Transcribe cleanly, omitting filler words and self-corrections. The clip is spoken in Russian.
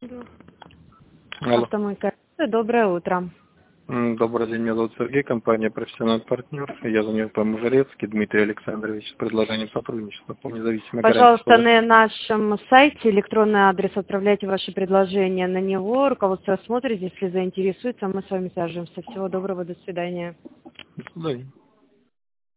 Алло. Автомойка. Доброе утро. Добрый день, меня зовут Сергей, компания «Профессиональный партнер». Я звоню по Мужерецкий Дмитрий Александрович с предложением сотрудничества по независимой Пожалуйста, гарантии. на нашем сайте электронный адрес отправляйте ваши предложения на него. Руководство рассмотрит, если заинтересуется, мы с вами свяжемся. Всего доброго, до свидания. До свидания.